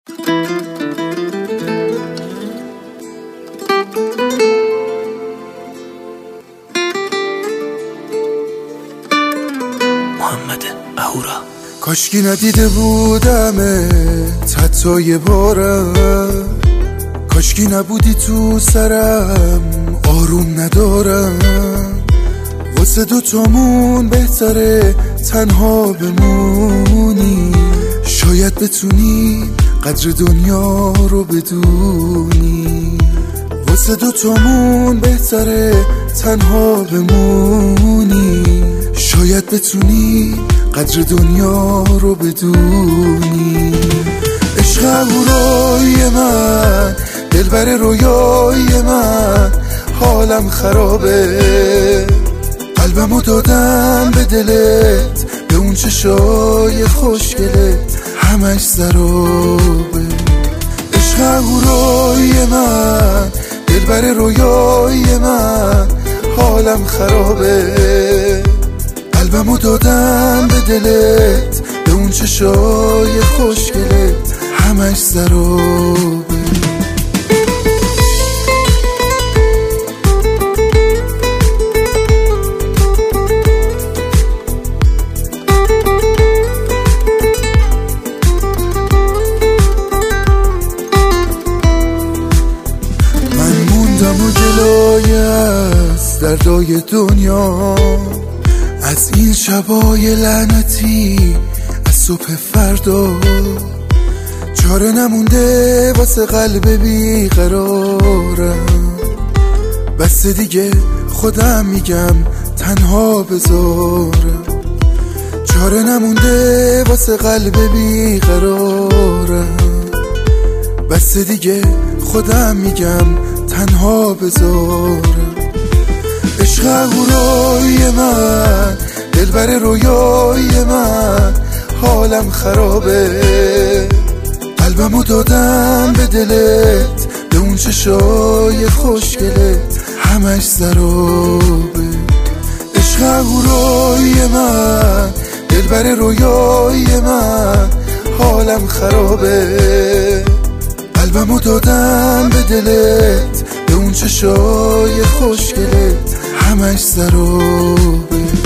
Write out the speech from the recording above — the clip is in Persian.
محمد اهورا. کاشکی ندیده بودم حتی یه بارم، کاشکی نبودی تو سرم آروم ندارم. واسه دوتامون بهتره تنها بمونی، شاید بتونی قدر دنیا رو بدونی. واسه دوتامون بهتره تنها بمونی، شاید بتونی قدر دنیا رو بدونی. عشق اهورای من، دلبر رویای من، حالم خرابه، قلبمو دادم به دلت، به اون چشای خوشگلت همش سرابه. عشق اهورای من، دلبر رویای من، حالم خرابه، قلبمو دادم به دلت، به اون چشای خوشگلت همش سرابه. من موندم و جلوی از دردای دنیا، از این شبای لعنتی، از صبح فردا چاره نمونده واسه قلب بیقرارم. بس دیگه خودم میگم تنها بذارم، چاره نمونده واسه قلب بیقرارم. بس دیگه خودم میگم تنها بذارم. عشق اهورای من، دلبر رویای من، حالم خرابه، قلبمو دادم به دلت، به اون چشای خوشگلت همش سرابه. عشق اهورای من، دلبر رویای من، حالم خرابه، قلبمو دادم به دلت، به اون چشای خوشگلت همش سرابه.